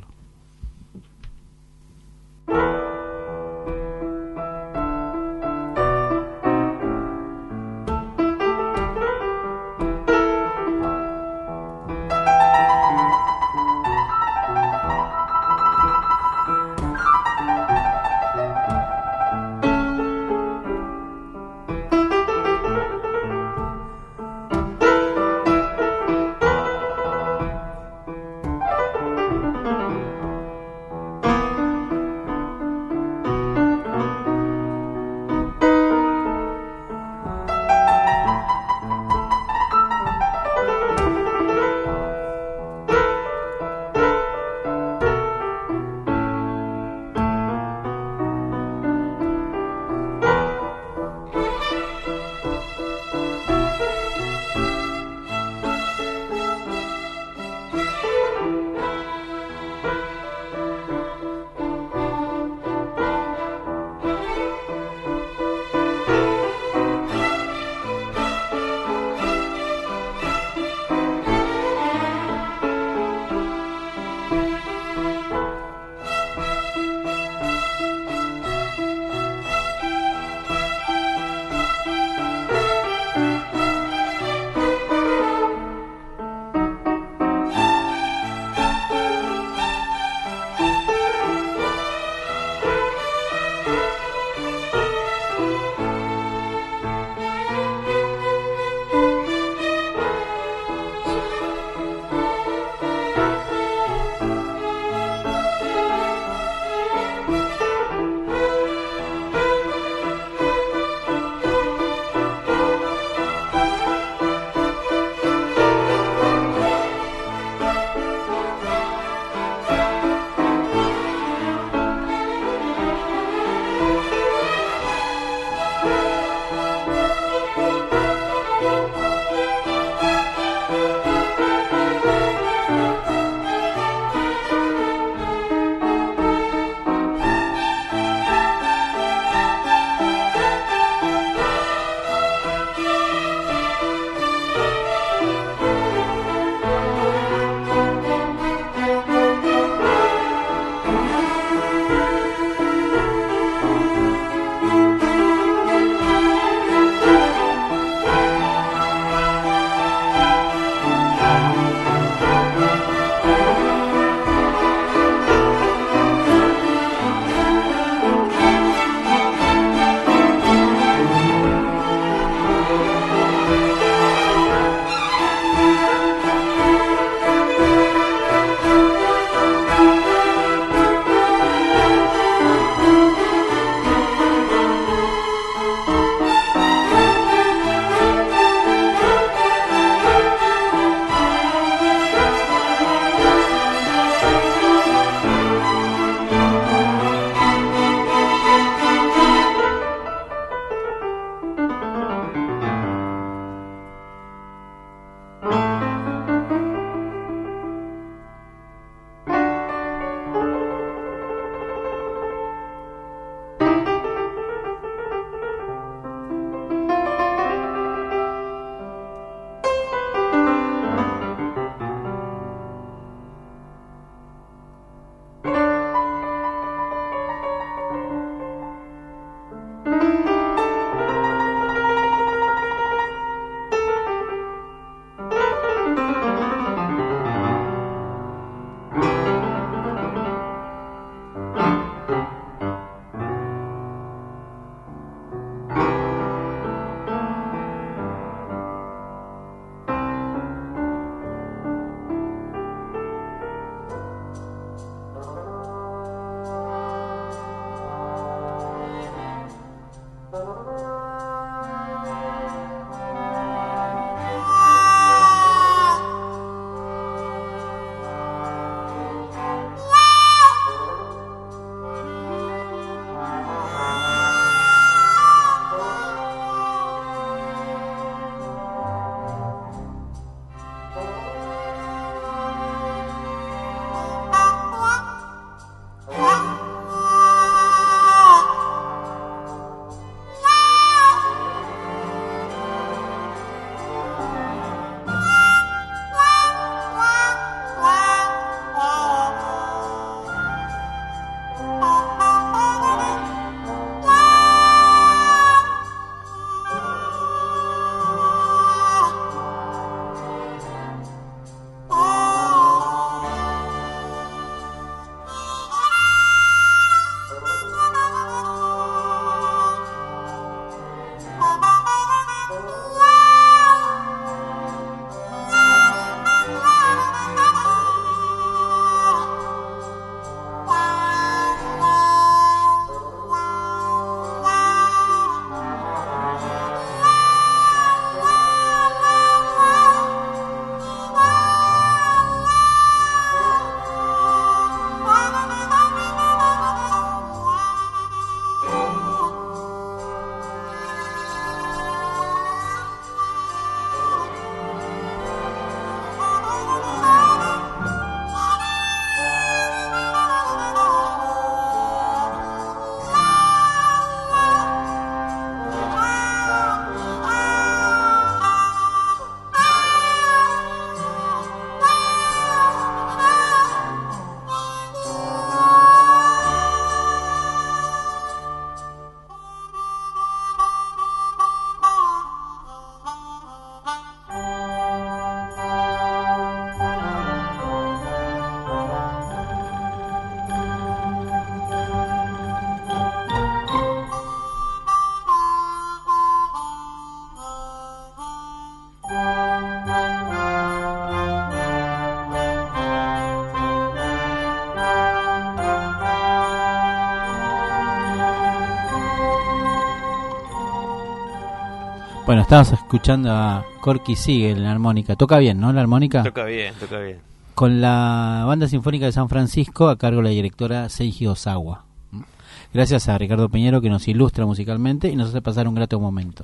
Bueno, estábamos escuchando a Corky Siegel en la armónica. Toca bien, ¿no? La armónica. Toca bien, toca bien. Con la Banda Sinfónica de San Francisco, a cargo de la directora Seiji Ozawa. Gracias a Ricardo Peñero, que nos ilustra musicalmente y nos hace pasar un grato momento.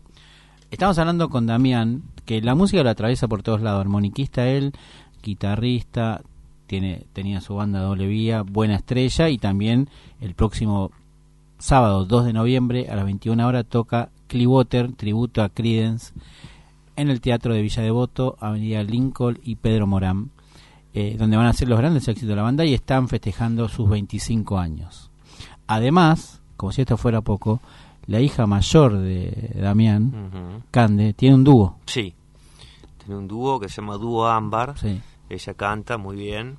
Estamos hablando con Damián, que la música lo atraviesa por todos lados. Armoniquista él, guitarrista, tiene tenía su banda Doble Vía, Buena Estrella, y también el próximo sábado dos de noviembre a las veintiuna horas toca Clearwater, tributo a Creedence, en el Teatro de Villa Devoto, Avenida Lincoln y Pedro Morán, eh, donde van a ser los grandes éxitos de la banda y están festejando sus veinticinco años. Además, como si esto fuera poco, la hija mayor de Damián, uh-huh. Cande, tiene un dúo. Sí, tiene un dúo que se llama Dúo Ámbar. Sí. Ella canta muy bien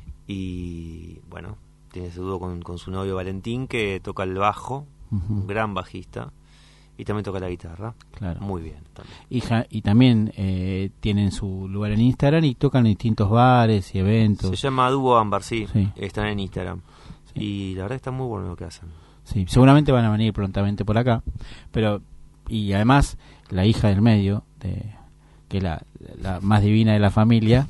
y, bueno, tiene ese dúo con, con su novio Valentín, que toca el bajo, uh-huh. un gran bajista, y también toca la guitarra. Claro. Muy bien. También. Hija, y también eh, tienen su lugar en Instagram y tocan en distintos bares y eventos. Se llama Dúo Ámbar, sí. sí. Están en Instagram. Sí. Y la verdad está muy bueno lo que hacen. Sí, seguramente van a venir prontamente por acá. Pero, y además, la hija del medio, de, que es la, la más divina de la familia.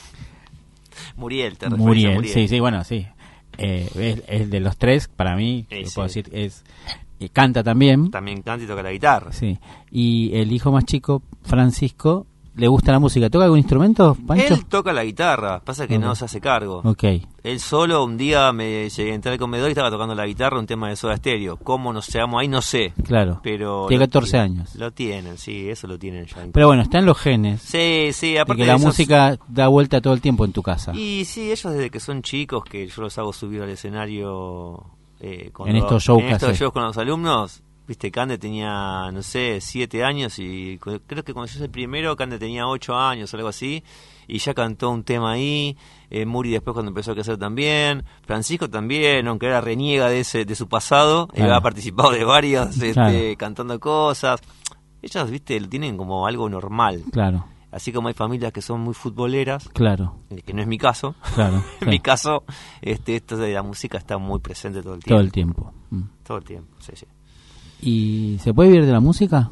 Muriel, te refieres Muriel, a Muriel. Sí, sí, bueno, sí. Eh, es, es de los tres, para mí, sí, lo sí. puedo decir, es... canta también. También canta y toca la guitarra. Sí. Y el hijo más chico, Francisco, le gusta la música. ¿Toca algún instrumento, Pancho? Él toca la guitarra, pasa que okay. no se hace cargo. Okay. Él solo, un día me llegué, entré al comedor y estaba tocando la guitarra, un tema de Soda Stereo. ¿Cómo nos llegamos ahí? No sé. Claro. Pero tiene catorce años. Lo tienen, sí, eso lo tienen ya. Pero bueno, está en los genes. Sí, sí, aparte de que la de música da vuelta todo el tiempo en tu casa. Y sí, ellos desde que son chicos, que yo los hago subir al escenario eh, con en los, estos shows, en estos shows con los alumnos. Viste, Cande tenía, no sé, siete años y creo que cuando yo hice el primero, Cande tenía ocho años o algo así, y ya cantó un tema ahí. eh, Muri después cuando empezó a crecer también, Francisco también, aunque era reniega de ese de su pasado, claro. él ha participado de varios este, claro. cantando cosas. Ellos, viste, lo tienen como algo normal. Claro. Así como hay familias que son muy futboleras, claro, que no es mi caso. Claro. en claro. mi caso, este, esto de la música está muy presente todo el tiempo. Todo el tiempo. Mm. Todo el tiempo, sí, sí. ¿Y se puede vivir de la música?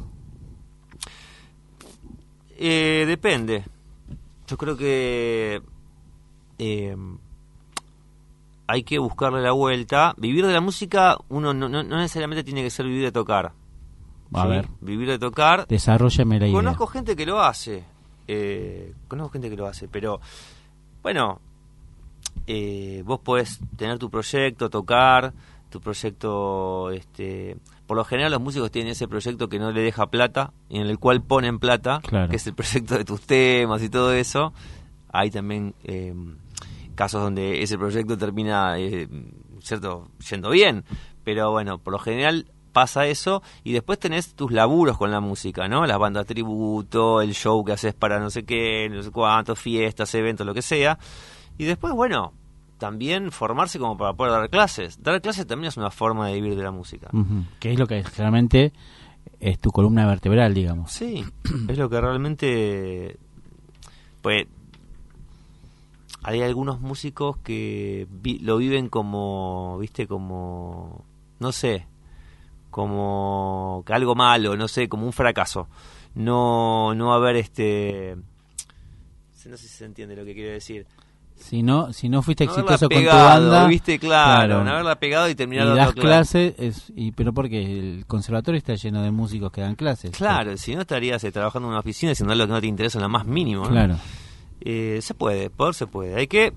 Eh, depende. Yo creo que eh, hay que buscarle la vuelta. Vivir de la música, uno no, no, no necesariamente tiene que ser vivir de tocar. A ¿sí? ver. Vivir de tocar. Desarróllame la idea. Conozco gente que lo hace. Eh, conozco gente que lo hace, pero bueno, eh, vos podés tener tu proyecto, tocar tu proyecto. Este, por lo general los músicos tienen ese proyecto que no le deja plata y en el cual ponen plata, claro. que es el proyecto de tus temas y todo eso. Hay también eh, casos donde ese proyecto termina eh, cierto yendo bien, pero bueno, por lo general pasa eso, y después tenés tus laburos con la música, ¿no? Las bandas tributo, el show que haces para no sé qué, no sé cuántos, fiestas, eventos, lo que sea. Y después, bueno, también formarse como para poder dar clases. Dar clases también es una forma de vivir de la música. Uh-huh. Que es lo que generalmente es tu columna vertebral, digamos. Sí, es lo que realmente... Pues hay algunos músicos que vi, lo viven como, viste, como... no sé... como que algo malo, no sé, como un fracaso. No no haber este no sé si se entiende lo que quiero decir. Si no si no fuiste no exitoso pegado, con tu banda, ¿viste? Claro, claro. no haberla pegado y terminar y dando das clases. clases, es, y pero porque el conservatorio está lleno de músicos que dan clases. Claro, si no estarías eh, trabajando en una oficina haciendo algo que no te interesa en lo más mínimo, ¿no? Claro. Eh, se puede, poder se puede. Hay que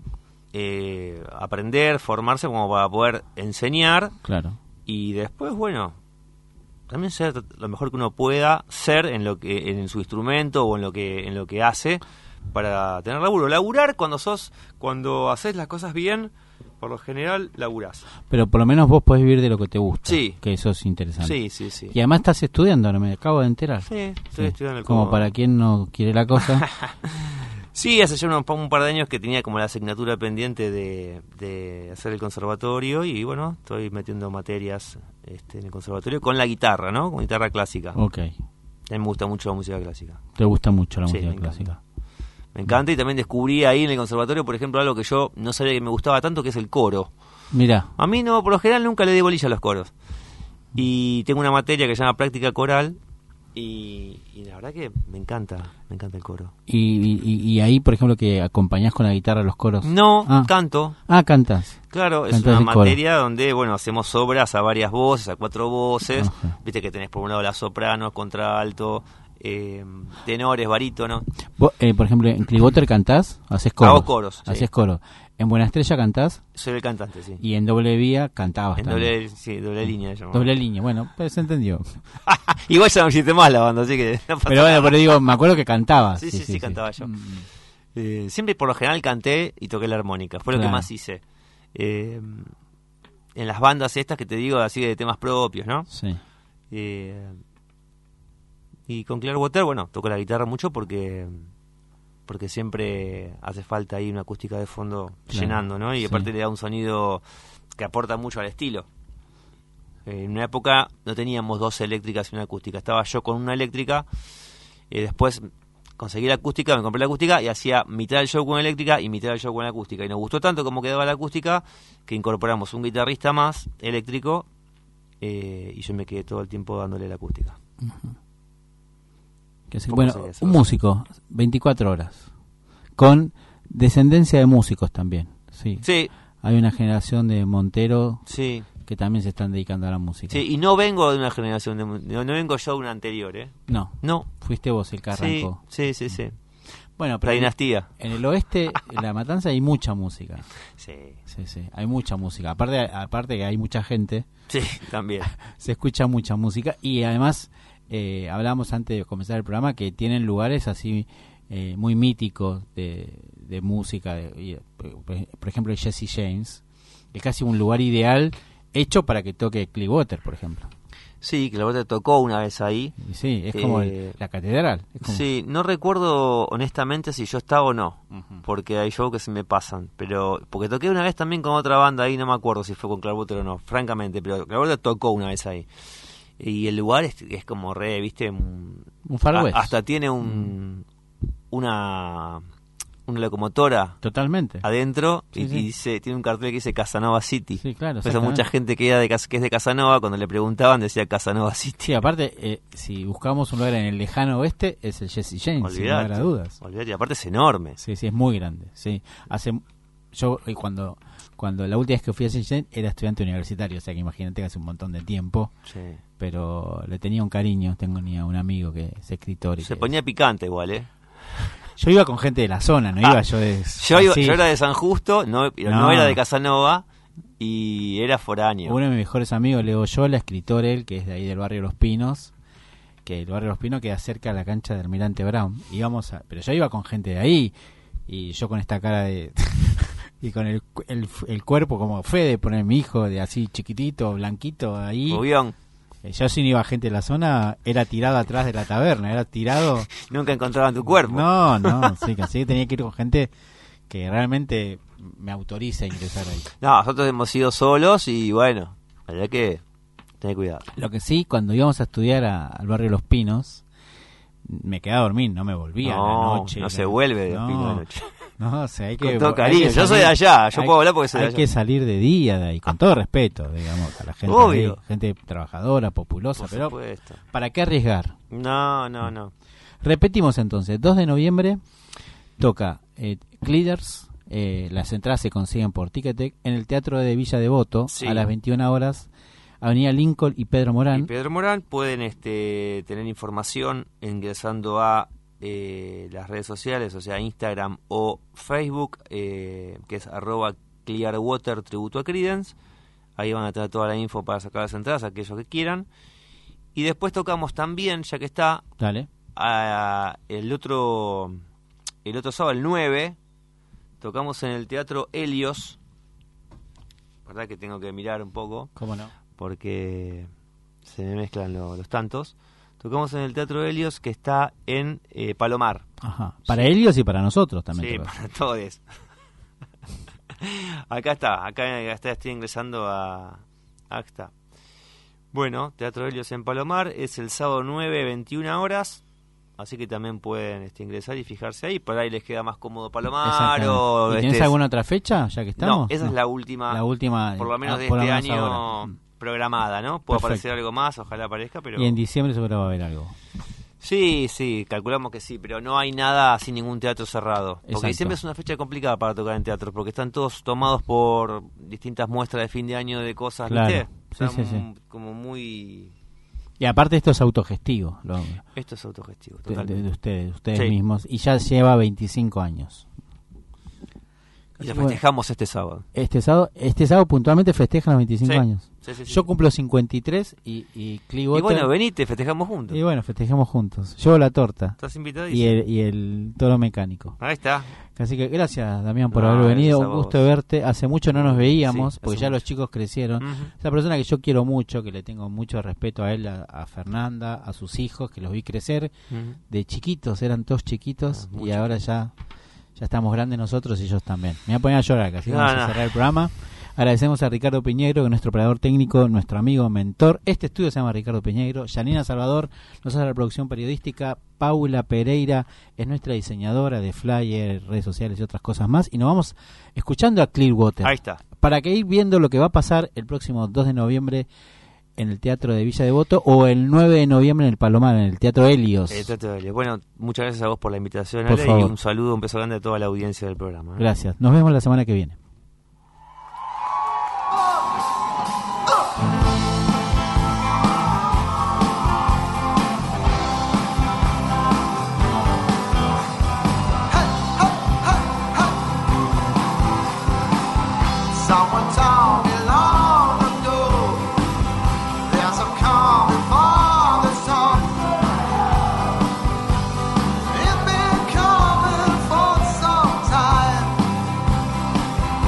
eh, aprender, formarse como para poder enseñar. Claro. Y después, bueno, también ser lo mejor que uno pueda ser en lo que en su instrumento o en lo que en lo que hace para tener laburo. Laburar cuando sos cuando haces las cosas bien, por lo general laburás. Pero por lo menos vos podés vivir de lo que te gusta. Sí. Que eso es interesante. Sí, sí, sí. Y además estás estudiando, ahora me acabo de enterar. Sí, estoy Sí. estudiando el Como codo. para quien no quiere la cosa. Sí, hace ya un, un par de años que tenía como la asignatura pendiente de, de hacer el conservatorio y bueno, estoy metiendo materias este, en el conservatorio con la guitarra, ¿no? Con guitarra clásica. Ok. A mí me gusta mucho la música clásica. Te gusta mucho la Sí, música me encanta. clásica. Me encanta y también descubrí ahí en el conservatorio, por ejemplo, algo que yo no sabía que me gustaba tanto, que es el coro. Mira, A mí no, por lo general nunca le di bolilla a los coros. Y tengo una materia que se llama práctica coral y, y la verdad que me encanta, me encanta el coro. y, y, y ahí, por ejemplo, que acompañás con la guitarra los coros. No, Ah. canto. Ah, cantas. Claro, es Cantás una el coro. materia donde, bueno, hacemos obras a varias voces, a cuatro voces. Ajá. Viste que tenés por un lado la soprano, contralto, eh, tenores, barítono. Vos, eh, por ejemplo, en Clearwater cantás, haces coros. Hago coros, sí. Haces coros. En Buena Estrella cantás Soy el cantante, sí. y en Doble Vía cantabas En también. doble, sí, doble línea. Llamamos. Doble línea, bueno, pues se entendió. Igual ya no existe más la banda, así que no pasa Pero bueno, nada. pero digo, me acuerdo que cantabas. Sí, sí, sí, cantaba yo. Mm. Eh, siempre por lo general canté y toqué la armónica, fue lo Claro. que más hice. Eh, en las bandas estas que te digo, así de temas propios, ¿no? Sí. Eh, y con Clearwater, bueno, toco la guitarra mucho porque porque siempre hace falta ahí una acústica de fondo Claro, llenando, ¿no? Y sí. aparte le da un sonido que aporta mucho al estilo. Eh, en una época no teníamos dos eléctricas y una acústica, estaba yo con una eléctrica, y después conseguí la acústica, me compré la acústica y hacía mitad del show con eléctrica y mitad del show con la acústica. Y nos gustó tanto como quedaba la acústica que incorporamos un guitarrista más eléctrico eh, y yo me quedé todo el tiempo dándole la acústica. Que sí, ¿Cómo bueno, sería eso? un músico, veinticuatro horas, con descendencia de músicos también. Sí. Sí, Hay una generación de Montero sí, que también se están dedicando a la música. sí. Y no vengo de una generación, de, no, no vengo yo de una anterior, ¿eh? No, No. fuiste vos el que Sí, arrancó. sí, sí, sí. Bueno, La pero en, dinastía. en el oeste, en La Matanza, hay mucha música. Sí, Sí, sí, hay mucha música. Aparte, aparte que hay mucha gente, sí, también. se escucha mucha música y además eh, hablábamos antes de comenzar el programa que tienen lugares así eh, muy míticos de, de música, de- y, por, por ejemplo el Jesse James, es casi un lugar ideal hecho para que toque Clearwater, por ejemplo. Sí, que la verdad tocó una vez ahí. Y sí, es como el- Eh, la catedral. Es como- Sí, no recuerdo honestamente si yo estaba o no, Ujú. porque hay shows que se me pasan, pero porque toqué una vez también con otra banda ahí, no me acuerdo si fue con Clearwater o no, francamente, pero Clearwater tocó una vez ahí. Y el lugar es, es como re, ¿viste? Un, Un Far a- West. hasta tiene un una una locomotora Totalmente. adentro Sí, y, sí. y dice, tiene un cartel que dice Casanova City. Sí, claro. Por eso mucha exactamente. gente que, era de, Cas- que es de Casanova, cuando le preguntaban decía Casanova City. Sí, aparte, eh, si buscamos un lugar en el lejano oeste, es el Jesse James, sin lugar a Olvídate, dudas. olvídate, y aparte es enorme. Sí, sí, es muy grande. Sí, hace yo y cuando cuando la última vez que fui a Jesse James era estudiante universitario, o sea que imagínate que hace un montón de tiempo, Sí. pero le tenía un cariño. Tenía un amigo que es escritor y Se que- ponía picante igual, ¿eh? Yo iba con gente de la zona, no Ah, iba yo de Yo, iba- así. yo era de San Justo, no, no. No. era de Casanova y era foráneo. Uno de mis mejores amigos, Leo Yola, escritor él, que es de ahí del barrio Los Pinos, que el barrio Los Pinos queda cerca de la cancha de Almirante Brown. Íbamos a, pero yo iba con gente de ahí, y yo con esta cara de... y con el, el, el cuerpo como Fede, poner mi hijo de así chiquitito, blanquito, ahí. Rubión. Eh, Yo si no iba gente de la zona, era tirado atrás de la taberna, era tirado... Nunca encontraban tu cuerpo. No, no, sí, que así que tenía que ir con gente que realmente me autorice a ingresar ahí. No, nosotros hemos ido solos y bueno, la verdad que tenés cuidado. Lo que sí, cuando íbamos a estudiar a- al barrio Los Pinos, me quedaba a dormir, no me volvía a la No, noche. no la- se vuelve de no, Pino de noche. No, o sea, hay que... Con todo hay que cariño. Yo salir- soy de allá, yo hay- puedo hablar porque soy de Hay allá. que salir de día de ahí, con todo respeto, digamos, a la gente, Obvio. de ahí, gente trabajadora, populosa, Por pero supuesto. ¿para qué arriesgar? No, no, no. Repetimos entonces, dos de noviembre toca eh, Cleaders, eh, las entradas se consiguen por Ticketek en el Teatro de Villa Devoto Sí. a las veintiuna horas, Avenida Lincoln y Pedro Morán. Y Pedro Morán pueden este, tener información ingresando a eh, las redes sociales, o sea, Instagram o Facebook, eh, que es arroba Clearwater Tributo a Creedence. Ahí van a tener toda la info para sacar las entradas, aquellos que quieran. Y después tocamos también, ya que está, Dale. a, el otro el otro sábado, el nueve, tocamos en el Teatro Helios. Verdad que tengo que mirar un poco ¿Cómo no? porque se me mezclan lo- los tantos. Tocamos en el Teatro Helios, que está en eh, Palomar. Ajá. Para Sí. ellos y para nosotros también. Sí, creo. para todos. Acá está, acá, acá está, estoy ingresando a... Acá está. Bueno, Teatro Helios en Palomar, es el sábado nueve, veintiuna horas, así que también pueden este, ingresar y fijarse ahí, por ahí les queda más cómodo Palomar Exactamente. o... ¿Y tenés este, alguna otra fecha ya que estamos? No, esa es la última, La última, por lo menos ah, de por lo este menos año ahora. programada, ¿no? Puede Perfecto. aparecer algo más, ojalá aparezca, pero... Y en diciembre seguro va a haber algo. Sí, sí, calculamos que sí, pero no hay nada sin ningún teatro cerrado. Porque Exacto. diciembre es una fecha complicada para tocar en teatro, porque están todos tomados por distintas muestras de fin de año de cosas, Claro. ¿viste? Sí, Están sí, sí. como muy... Y aparte esto es autogestivo, lo, de, Esto es autogestivo, de- totalmente. de ustedes, ustedes Sí. mismos. Y ya lleva veinticinco años. Y lo Bueno, festejamos este sábado. Este sábado, este sábado puntualmente festejan los veinticinco Sí. años. Sí, sí, sí. Yo cumplo cincuenta y tres y, y Y Clearwater- bueno, venite, festejamos juntos. y bueno, festejemos juntos. Llevo la torta Estás invitado y el, y el toro mecánico. Ahí está. Así que gracias, Damián, por No, haber venido. gracias a Un gusto vos. verte. Hace mucho no nos veíamos, Sí, porque hace ya mucho. los chicos crecieron. Ujú. Es una persona que yo quiero mucho, que le tengo mucho respeto a él, a, a Fernanda, a sus hijos, que los vi crecer Ujú. de chiquitos, eran todos chiquitos, Ah, muy y ahora ya ya estamos grandes nosotros y ellos también. Me voy a poner a llorar, casi No, vamos a no. cerrar el programa. Agradecemos a Ricardo Piñeiro, que es nuestro operador técnico, nuestro amigo, mentor. Este estudio se llama Ricardo Piñeiro. Janina Salvador nos hace la producción periodística. Paula Pereira es nuestra diseñadora de flyers, redes sociales y otras cosas más. Y nos vamos escuchando a Clearwater. Ahí está. Para que ir viendo lo que va a pasar el próximo dos de noviembre en el Teatro de Villa Devoto o el nueve de noviembre en el Palomar, en el Teatro Helios. Eh, Teatro Helios. Bueno, muchas gracias a vos por la invitación, Por Ale, y favor. un saludo, un beso grande a toda la audiencia del programa. ¿eh? Gracias. Nos vemos la semana que viene. Someone told me long ago there's a calm before the storm. It's been coming for some time.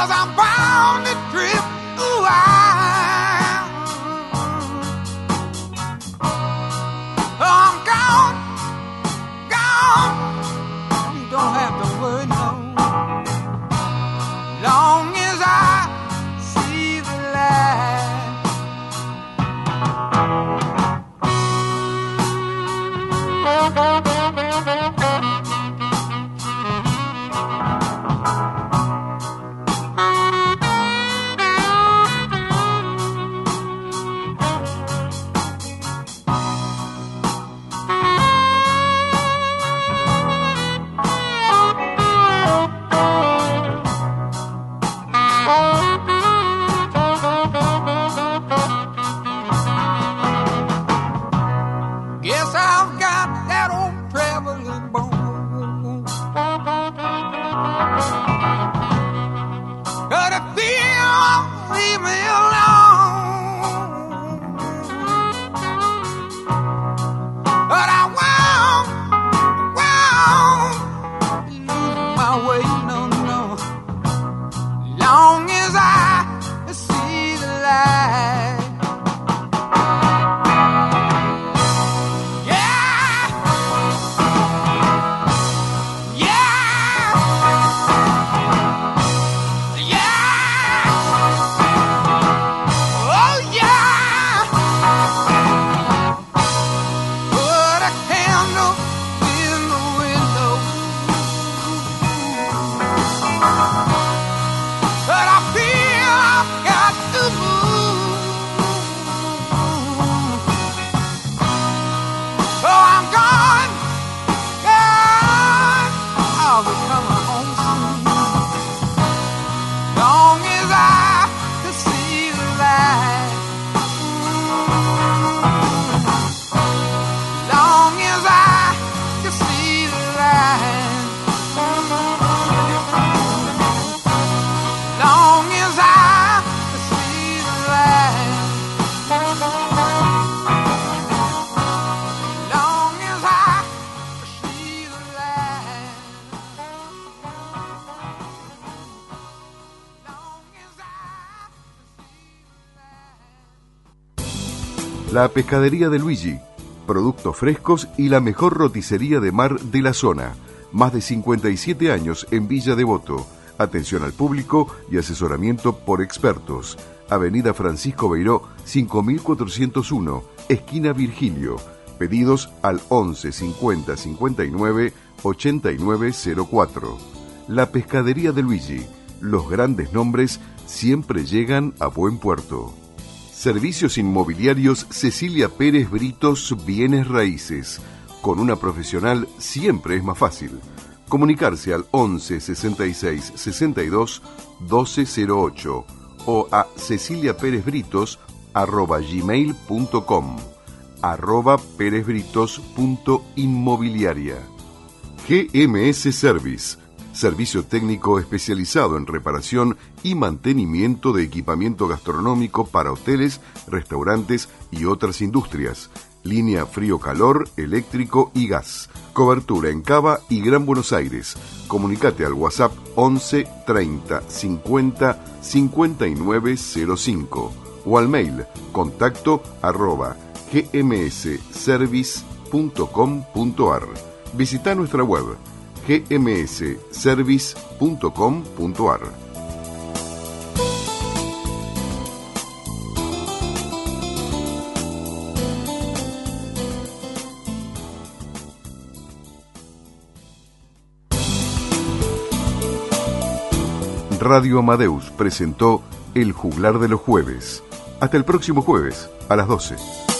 'cause I'm bound to trip. Ooh, I, oh, I'm gone, gone. You don't have to worry, no. Long as I see the light. Guess I've got that old traveling bone. But if you won't leave me alone, but I won't, won't lose my way, no, no. Long as I see the light. La Pescadería de Luigi, productos frescos y la mejor roticería de mar de la zona. Más de cincuenta y siete años en Villa Devoto. Atención al público y asesoramiento por expertos. Avenida Francisco Beiró, cinco mil cuatrocientos uno, esquina Virgilio. Pedidos al once cincuenta cincuenta y nueve ochenta y nueve cero cuatro. La Pescadería de Luigi. Los grandes nombres siempre llegan a buen puerto. Servicios inmobiliarios Cecilia Pérez Britos Bienes Raíces. Con una profesional siempre es más fácil. Comunicarse al once sesenta y seis sesenta y dos doce cero ocho o a ceciliaperezbritos arroba gmail punto com, arroba perezbritos.inmobiliaria. G M S Service, servicio técnico especializado en reparación y mantenimiento de equipamiento gastronómico para hoteles, restaurantes y otras industrias. Línea frío-calor, eléctrico y gas. Cobertura en Cava y Gran Buenos Aires. Comunicate al WhatsApp once treinta cincuenta cincuenta y nueve cero cinco o al mail contacto arroba gmsservice.com.ar. Visita nuestra web gmsservice punto com punto ar. Radio Amadeus presentó El Juglar de los Jueves. Hasta el próximo jueves, a las doce.